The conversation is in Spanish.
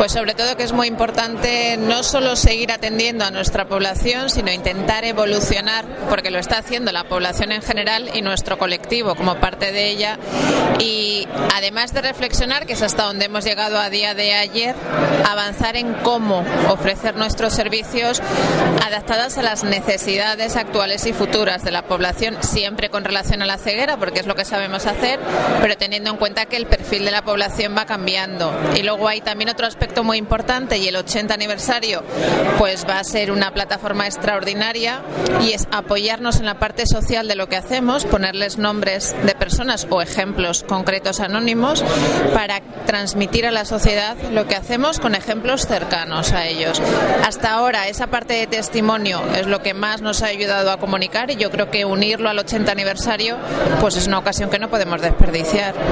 Pues sobre todo que es muy importante no solo seguir atendiendo a nuestra población, sino intentar evolucionar, porque lo está haciendo la población en general y nuestro colectivo como parte de ella, y además de reflexionar, que es hasta donde hemos llegado a día de ayer, avanzar en cómo ofrecer nuestros servicios adaptados a las necesidades actuales y futuras de la población, siempre con relación a la ceguera, porque es lo que sabemos hacer, pero teniendo en cuenta que el perfil de la población va cambiando. Y luego hay también otro aspecto muy importante, y el 80 aniversario pues va a ser una plataforma extraordinaria, y es apoyarnos en la parte social de lo que hacemos, ponerles nombres de personas o ejemplos concretos anónimos para transmitir a la sociedad lo que hacemos con ejemplos cercanos a ellos. Hasta ahora esa parte de testimonio es lo que más nos ha ayudado a comunicar, y yo creo que unirlo al 80 aniversario pues es una ocasión que no podemos desperdiciar.